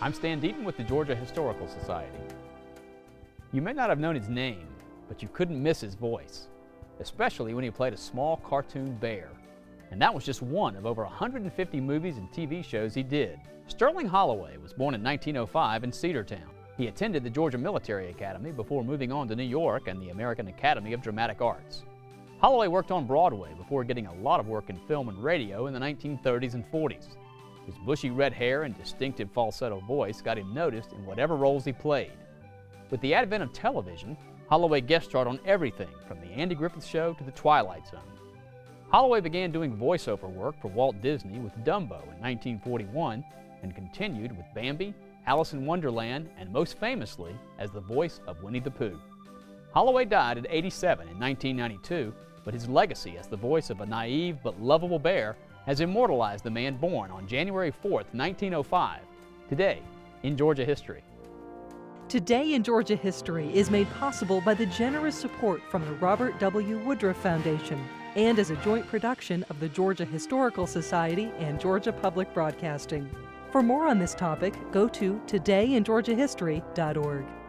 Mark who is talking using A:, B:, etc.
A: I'm Stan Deaton with the Georgia Historical Society. You may not have known his name, but you couldn't miss his voice, especially when he played a small cartoon bear. And that was just one of over 150 movies and TV shows he did. Sterling Holloway was born in 1905 in Cedartown. He attended the Georgia Military Academy before moving on to New York and the American Academy of Dramatic Arts. Holloway worked on Broadway before getting a lot of work in film and radio in the 1930s and 40s. His bushy red hair and distinctive falsetto voice got him noticed in whatever roles he played. With the advent of television, Holloway guest starred on everything from The Andy Griffith Show to The Twilight Zone. Holloway began doing voiceover work for Walt Disney with Dumbo in 1941 and continued with Bambi, Alice in Wonderland, and most famously as the voice of Winnie the Pooh. Holloway died at 87 in 1992, but his legacy as the voice of a naive but lovable bear has immortalized the man born on January 4th, 1905, today in Georgia history.
B: Today in Georgia History is made possible by the generous support from the Robert W. Woodruff Foundation and as a joint production of the Georgia Historical Society and Georgia Public Broadcasting. For more on this topic, go to todayingeorgiahistory.org.